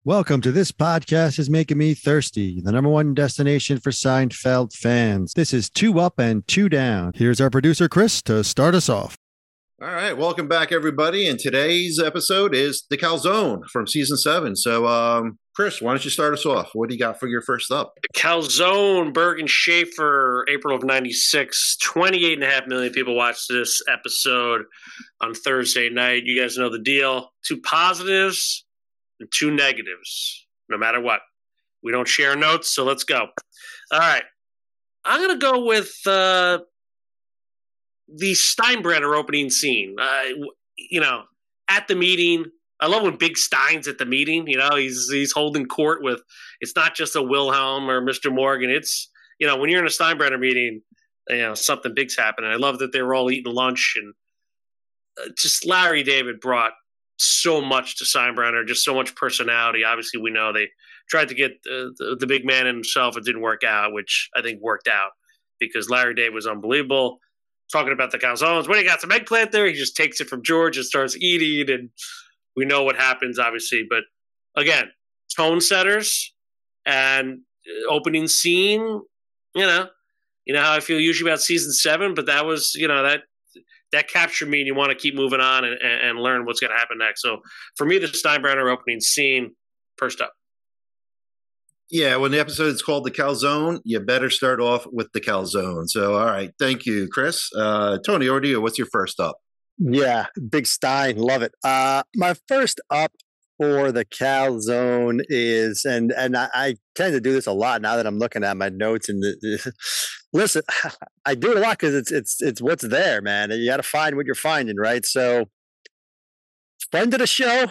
Welcome to This Podcast is Making Me Thirsty, the number one destination for Seinfeld fans. This is Two Up and Two Down. Here's our producer, Chris, to start us off. All right, welcome back, everybody. And today's episode is The Calzone from season 7. So, Chris, why don't you start us off? What do you got for your first up? The Calzone, Berg and Schaefer, April of 96. 28.5 million people watched this episode on Thursday night. You guys know the deal. 2 positives and 2 negatives, no matter what. We don't share notes, so let's go. All right. I'm going to go with the Steinbrenner opening scene. At the meeting. I love when Big Stein's at the meeting. He's holding court with, it's not just a Wilhelm or Mr. Morgan. It's, when you're in a Steinbrenner meeting, something big's happening. I love that they were all eating lunch, and just Larry David brought so much to Steinbrenner, just so much personality. Obviously, we know they tried to get the big man in himself. It didn't work out, which I think worked out because Larry David was unbelievable. Talking about the calzones, when he got some eggplant there, he just takes it from George and starts eating, and we know what happens, obviously. But again, tone setters and opening scene, you know how I feel usually about season 7, but that was, that captured me, and you want to keep moving on and learn what's going to happen next. So for me, the Steinbrenner opening scene, first up. Yeah, when the episode is called The Calzone, you better start off with the calzone. So, all right. Thank you, Chris. Tony, over to you. What's your first up? Yeah, Big Stein. Love it. My first up for the calzone is, and I tend to do this a lot now that I'm looking at my notes. And listen, I do it a lot because it's what's there, man. You got to find what you're finding, right? So, friend of the show.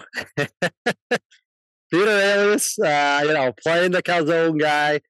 Peter Alias, playing the calzone guy.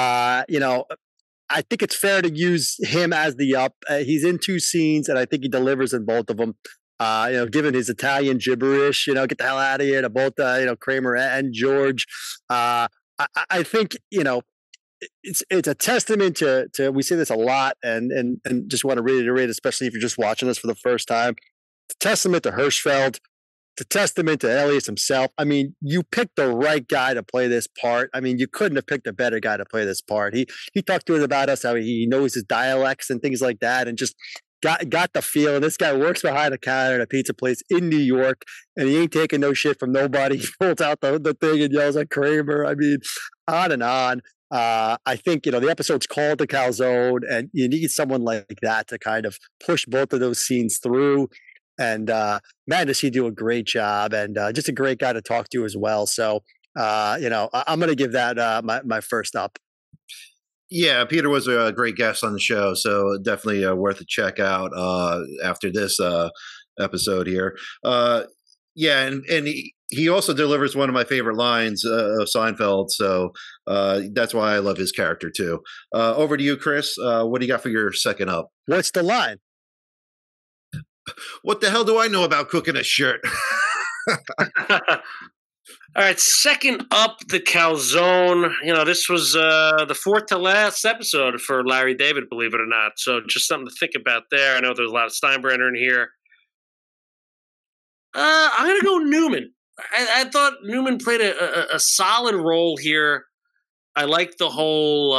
I think it's fair to use him as the up. He's in 2 scenes, and I think he delivers in both of them. Given his Italian gibberish, get the hell out of here to both, Kramer and George. I think, it's a testament to, we say this a lot, and just want to reiterate, especially if you're just watching this for the first time. It's a testament to Hirschfeld. It's a testament to Alias himself. I mean, you picked the right guy to play this part. I mean, you couldn't have picked a better guy to play this part. He talked to us about us, how he knows his dialects and things like that, and just got the feel. And this guy works behind the counter at a pizza place in New York, and he ain't taking no shit from nobody. He pulls out the thing and yells at Kramer. I mean, on and on. I think, the episode's called The Calzone, and you need someone like that to kind of push both of those scenes through. And man, does he do a great job, and just a great guy to talk to as well. So, I'm going to give that my first up. Yeah, Peter was a great guest on the show, so definitely worth a check out after this episode here. And he also delivers one of my favorite lines of Seinfeld, so that's why I love his character too. Over to you, Chris. What do you got for your second up? What's the line? What the hell do I know about cooking a shirt? All right, second up, the calzone. This was the 4th to last episode for Larry David, believe it or not. So just something to think about there. I know there's a lot of Steinbrenner in here. I'm going to go Newman. I thought Newman played a solid role here. I like the whole...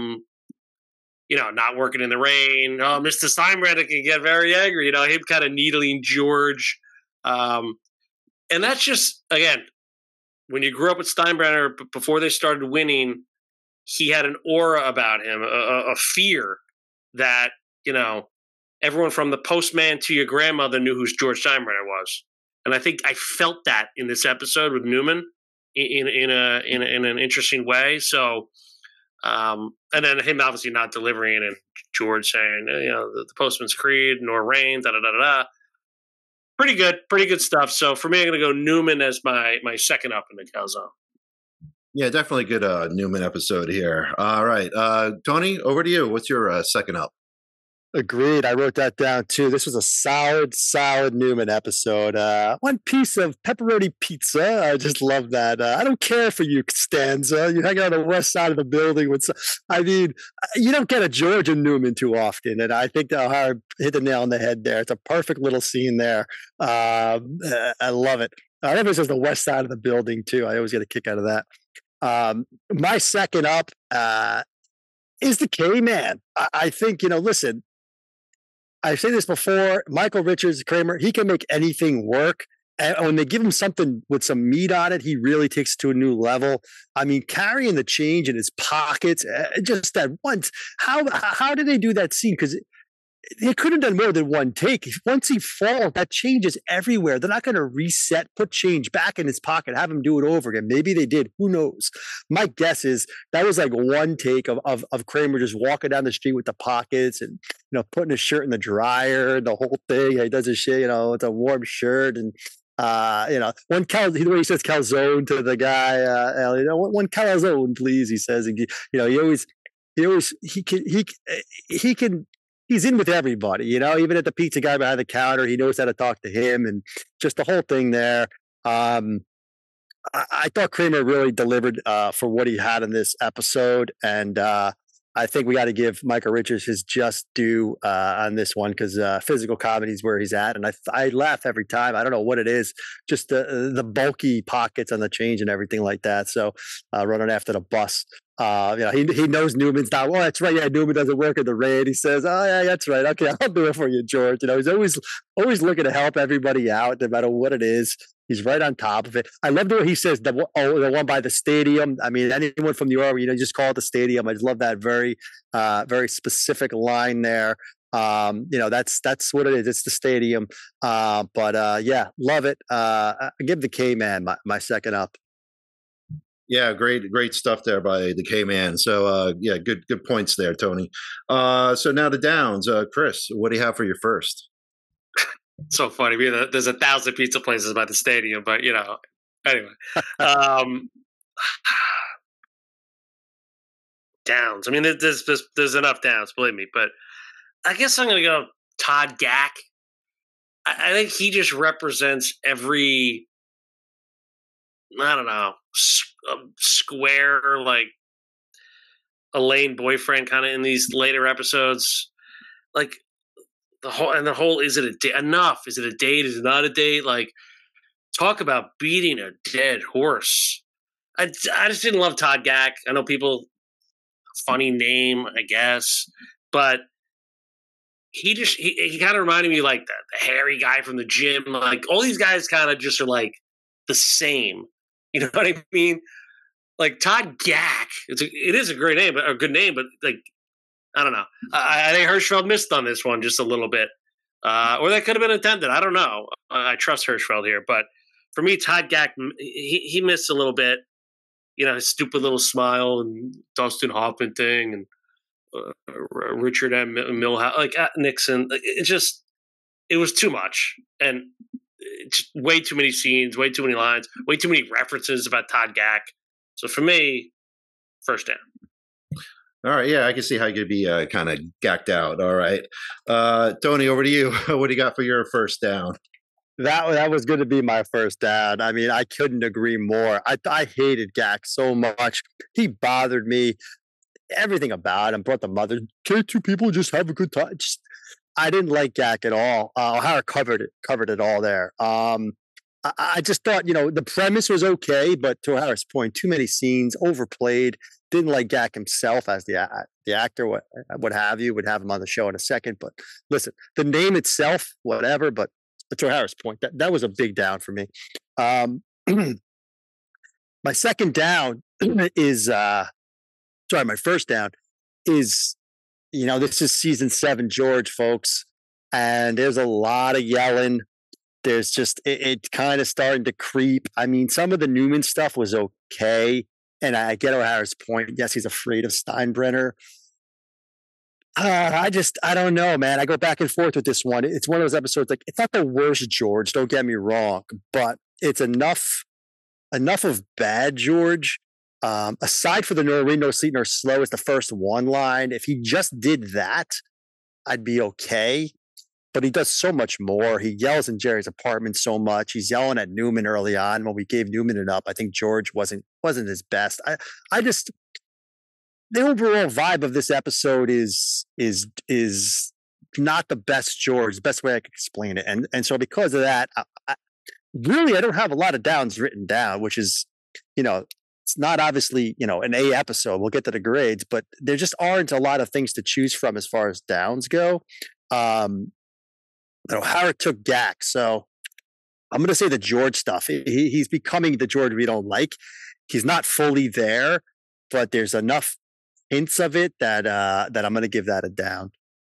not working in the rain. Oh, Mr. Steinbrenner can get very angry. Him kind of needling George. And that's just, again, when you grew up with Steinbrenner, before they started winning, he had an aura about him, a fear that, everyone from the postman to your grandmother knew who George Steinbrenner was. And I think I felt that in this episode with Newman in an interesting way. So, and then him obviously not delivering, and George saying, the postman's creed, nor rain, da-da-da-da-da. Pretty good stuff. So for me, I'm going to go Newman as my second up in the calzone. Yeah, definitely good Newman episode here. All right. Tony, over to you. What's your second up? Agreed. I wrote that down too. This was a solid Newman episode. One piece of pepperoni pizza. I just love that. I don't care for you, Stanza. You hang out on the west side of the building with. You don't get a George and Newman too often, and I think that O'Hara hit the nail on the head there. It's a perfect little scene there. I love it. I love it says the west side of the building too. I always get a kick out of that. My second up is the K-Man. I think, listen, I've said this before, Michael Richards, Kramer, he can make anything work. And when they give him something with some meat on it, he really takes it to a new level. I mean, carrying the change in his pockets, just that once. How did they do that scene? Because they could have done more than one take. Once he falls, that change is everywhere. They're not going to reset, put change back in his pocket, have him do it over again. Maybe they did. Who knows? My guess is that was like one take of Kramer just walking down the street with the pockets and, putting his shirt in the dryer, the whole thing. He does his shit, it's a warm shirt. And, one the way he says calzone to the guy, one calzone, please, he says. And, he can, he's in with everybody, even at the pizza guy behind the counter, he knows how to talk to him, and just the whole thing there. I thought Kramer really delivered for what he had in this episode, and I think we got to give Michael Richards his just due on this one, because physical comedy is where he's at, and I laugh every time. I don't know what it is, just the bulky pockets on the change and everything like that. So running after the bus. He knows Newman's not. Well, that's right. Yeah, Newman doesn't work at the raid. He says, "Oh, yeah, that's right. Okay, I'll do it for you, George." He's always looking to help everybody out, no matter what it is. He's right on top of it. I love the way he says the one by the stadium. I mean, anyone from New York, just call it the stadium. I just love that very, very specific line there. That's what it is. It's the stadium. Yeah, love it. I give the K-Man my second up. Yeah, great stuff there by the K-Man. So, good points there, Tony. So now the downs. Chris, what do you have for your first? So funny. There's 1,000 pizza places by the stadium, but anyway. Downs. I mean, there's enough downs, believe me. But I guess I'm going to go Todd Gack. I think he just represents every, I don't know, square, like Elaine boyfriend kind of in these later episodes. Like the whole is it a date? Enough? Is it a date? Is it not a date? Like, talk about beating a dead horse. I just didn't love Todd Gack. I know people, funny name, I guess, but he kind of reminded me like the hairy guy from the gym. Like, all these guys kind of just are like the same. You know what I mean? Like Todd Gack, it is a great name, a good name, but like, I don't know. I think Hirschfeld missed on this one just a little bit, or that could have been intended. I don't know. I trust Hirschfeld here, but for me, Todd Gack, he missed a little bit. His stupid little smile and Dustin Hoffman thing, and Richard M. Milhouse, like Nixon. It was too much, and way too many scenes, way too many lines, way too many references about Todd Gack. So for me, first down. All right, yeah, I can see how you could be kind of gacked out. All right, Tony, over to you. What do you got for your first down? That was going to be my first down. I mean, I couldn't agree more. I hated Gack so much. He bothered me. Everything about him brought the mother. Can't two people just have a good time? I didn't like Gack at all. O'Hara covered it all there. I just thought, the premise was okay, but to O'Hara's point, too many scenes, overplayed. Didn't like Gack himself as the actor, what have you. Would have him on the show in a second. But listen, the name itself, whatever. But to O'Hara's point, that was a big down for me. My second down is, my first down is, this is season 7, George, folks, and there's a lot of yelling. There's just, it kind of starting to creep. I mean, some of the Newman stuff was okay. And I get O'Hara's point. Yes, he's afraid of Steinbrenner. I don't know, man. I go back and forth with this one. It's one of those episodes, like, it's not the worst George, don't get me wrong, but it's enough of bad George. Aside for the no rain, no sleep, nor slow is the first one line. If he just did that, I'd be okay. But he does so much more. He yells in Jerry's apartment so much. He's yelling at Newman early on. When we gave Newman an up, I think George wasn't his best. I just, the overall vibe of this episode is not the best George. The best way I could explain it. And so because of that, really, I don't have a lot of downs written down, which is, you know, it's not obviously, an A episode. We'll get to the grades, but there just aren't a lot of things to choose from as far as downs go. Um, O'Hara took Gak, so I'm going to say the George stuff. He's becoming the George we don't like. He's not fully there, but there's enough hints of it that I'm going to give that a down.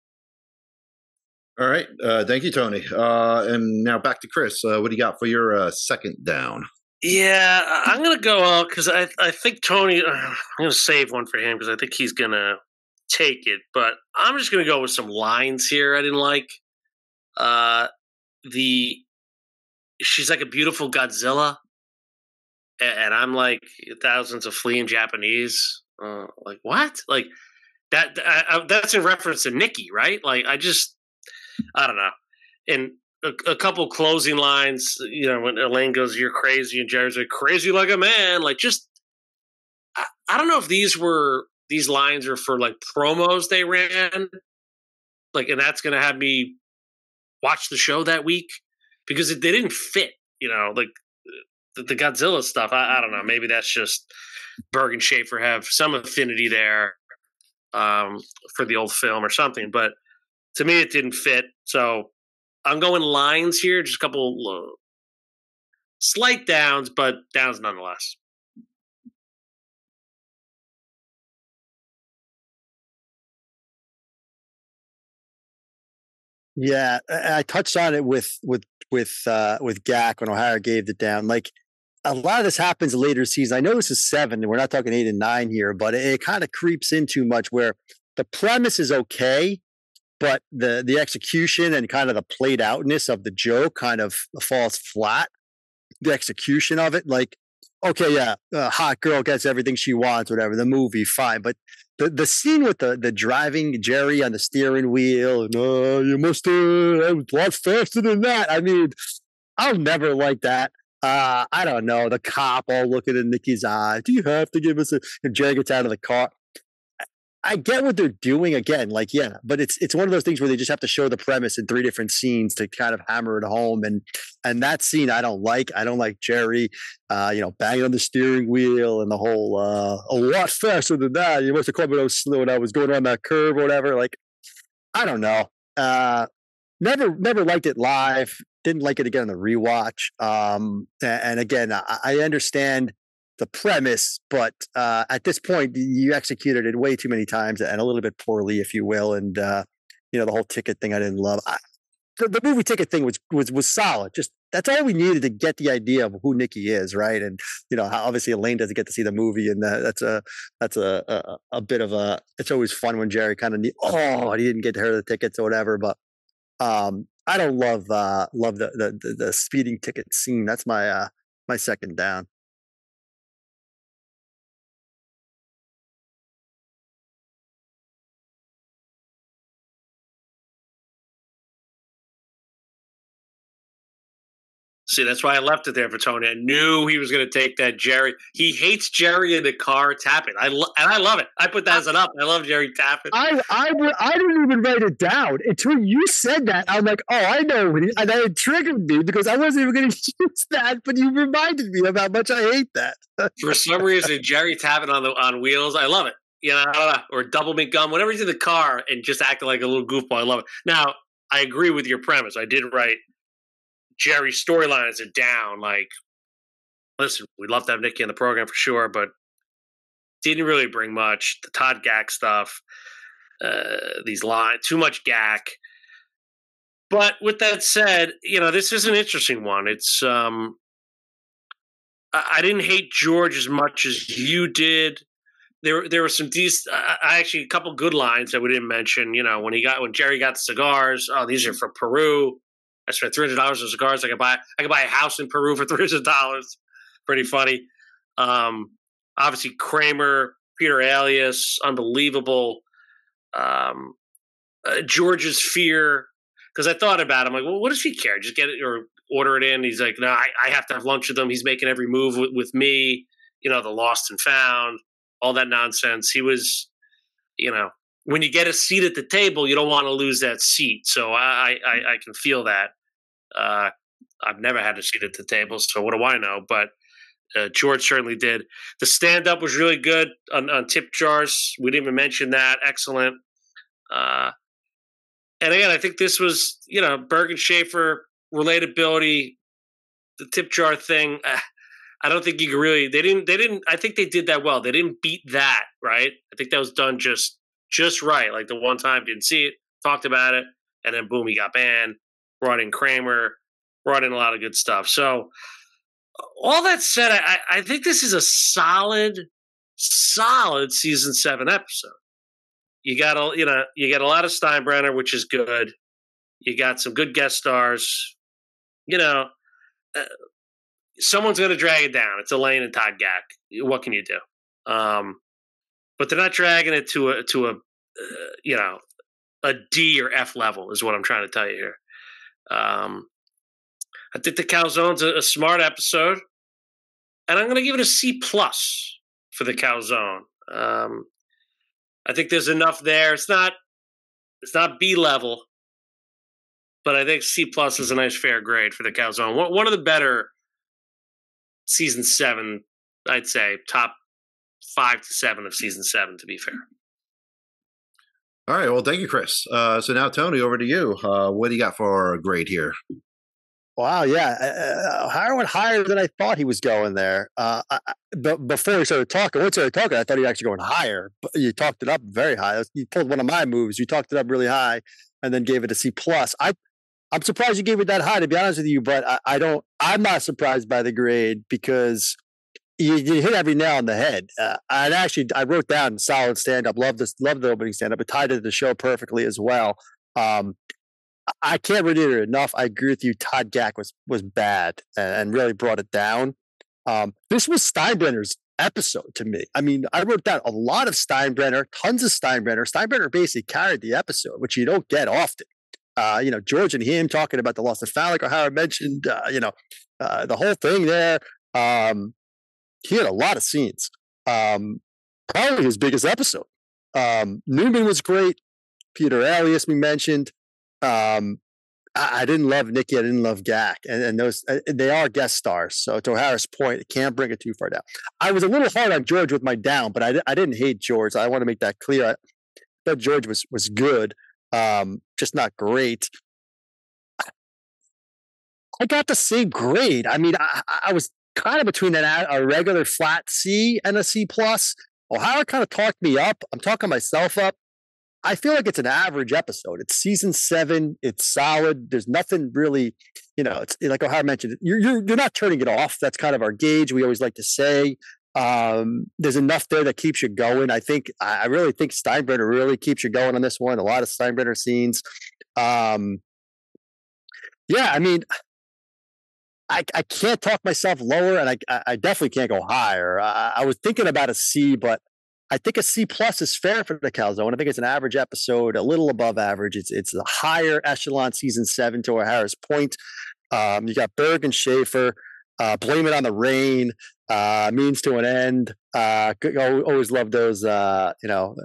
All right. Thank you, Tony. And now back to Chris. What do you got for your second down? Yeah, I'm going to go because I think Tony, I'm going to save one for him because I think he's going to take it. But I'm just going to go with some lines here I didn't like. She's like a beautiful Godzilla. And I'm like thousands of fleeing Japanese. Like, what? Like, that's in reference to Nikki, right? Like, I don't know. And a couple closing lines, when Elaine goes, "You're crazy," and Jerry's like, "Crazy like a man." Like, just I don't know if these lines are for like promos they ran, like, and that's gonna have me watch the show that week because they didn't fit. Like the Godzilla stuff. I don't know. Maybe that's just Berg and Schaefer have some affinity there for the old film or something, but to me it didn't fit. So I'm going lines here, just a couple slight downs, but downs nonetheless. Yeah, I touched on it with Gak when O'Hara gave the down. Like, a lot of this happens later season. I know this is 7, and we're not talking 8 and 9 here, but it kind of creeps in too much where the premise is okay, but the execution and kind of the played outness of the joke kind of falls flat. The execution of it, like, okay, yeah, hot girl gets everything she wants, whatever. The movie, fine, but the scene with the driving Jerry on the steering wheel, and you must a lot faster than that. I mean, I'll never like that. I don't know. The cop all looking in Nikki's eye. Do you have to give us a? And Jerry gets out of the car. I get what they're doing again, like, yeah, but it's one of those things where they just have to show the premise in 3 different scenes to kind of hammer it home. And that scene I don't like. I don't like Jerry, banging on the steering wheel and the whole a lot faster than that. You must have caught me when I was going on that curve or whatever. Like, I don't know. Never liked it live. Didn't like it again on the rewatch. And again, I understand the premise, but at this point, you executed it way too many times and a little bit poorly, if you will. And the whole ticket thing, I didn't love. The movie ticket thing was solid. Just that's all we needed to get the idea of who Nikki is, right? And obviously Elaine doesn't get to see the movie, and that's a bit of a. It's always fun when Jerry kind of he didn't get her the tickets or whatever, but I don't love the speeding ticket scene. That's my second down. See, that's why I left it there for Tony. I knew he was going to take that Jerry. He hates Jerry in the car tapping. And I love it. I put that as an up. I love Jerry tapping. I didn't even write it down until you said that. I'm like, oh, I know. And it triggered me because I wasn't even going to use that, but you reminded me of how much I hate that. For some reason, Jerry tapping on wheels, I love it. Or double mint gum, whenever he's in the car and just acting like a little goofball, I love it. Now, I agree with your premise. I did write Jerry's storylines are down. Like, listen, we'd love to have Nikki in the program for sure, but didn't really bring much. The Todd Gak stuff, these lines, too much Gak. But with that said, this is an interesting one. It's I didn't hate George as much as you did. There were some decent, actually a couple good lines that we didn't mention. When Jerry got the cigars, oh, these are for Peru. I spent $300 on cigars. I could buy a house in Peru for $300. Pretty funny. Obviously Kramer, Peter Alias, unbelievable. George's fear, because I thought about him, like, well, what does he care? Just get it or order it in. He's like, no, I have to have lunch with him. He's making every move with me. The lost and found, all that nonsense. He was, when you get a seat at the table, you don't want to lose that seat. So I can feel that. I've never had a seat at the table, so what do I know? But George certainly did. The stand-up was really good on tip jars. We didn't even mention that. Excellent. And again, I think this was, Bergen Schaefer, relatability, the tip jar thing. I don't think you can really. They didn't. I think they did that well. They didn't beat that, right? I think that was done just right. Like the one time, didn't see it, talked about it, and then boom, he got banned. Brought in Kramer, brought in a lot of good stuff. So all that said, I think this is a solid season 7 episode. You got a lot of Steinbrenner, which is good. You got some good guest stars. Someone's going to drag it down. It's Elaine and Todd Gack. What can you do? But they're not dragging it to a D or F level is what I'm trying to tell you here. I think the Calzone's a smart episode, and I'm going to give it a C+ for the Calzone. I think there's enough there. It's not B level, but I think C+ is a nice fair grade for the Calzone. One of the better season 7, I'd say top 5 to 7 of season 7, to be fair. All right. Well, thank you, Chris. So now, Tony, over to you. What do you got for a grade here? Wow, yeah. O'Hara went higher than I thought he was going there. But before we started talking, I thought he was actually going higher. But you talked it up very high. You pulled one of my moves. You talked it up really high and then gave it a C+. I'm surprised you gave it that high, to be honest with you, but I'm not surprised by the grade because you hit every nail on the head. I wrote down solid stand-up. Love the opening stand-up. It tied into the show perfectly as well. I can't reiterate enough. I agree with you. Todd Gack was bad and really brought it down. This was Steinbrenner's episode to me. I mean, I wrote down a lot of Steinbrenner, tons of Steinbrenner. Steinbrenner basically carried the episode, which you don't get often. George and him talking about the loss of Falick, or how I mentioned, the whole thing there. He had a lot of scenes. Probably his biggest episode. Newman was great. Peter Alias we mentioned. I didn't love Nikki. I didn't love Gack, and those they are guest stars. So to O'Hara's point, it can't bring it too far down. I was a little hard on George with my down, but I didn't hate George. I want to make that clear. I thought George was good, just not great. I got the same grade. I mean, I was kind of between a regular flat C and a C+. O'Hara kind of talked me up. I'm talking myself up. I feel like it's an average episode. It's season 7. It's solid. There's nothing really, it's like O'Hara mentioned, you're not turning it off. That's kind of our gauge. We always like to say, there's enough there that keeps you going. I really think Steinbrenner really keeps you going on this one. A lot of Steinbrenner scenes. I mean, I can't talk myself lower, and I definitely can't go higher. I was thinking about a C, but I think a C+ is fair for the Calzone. I think it's an average episode, a little above average. It's a higher echelon season 7 to O'Hara's point. You got Berg and Schaefer, Blame It on the Rain, Means to an End. Always love those, make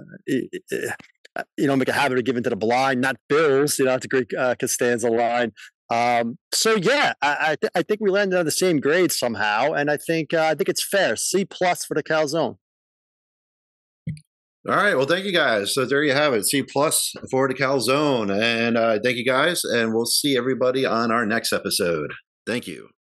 a habit of giving to the blind, not bills. That's a great Costanza line. I think we landed on the same grade somehow, and I think it's fair. C+ for the Calzone. All right. Well, thank you guys. So there you have it. C+ for the Calzone. And thank you guys. And we'll see everybody on our next episode. Thank you.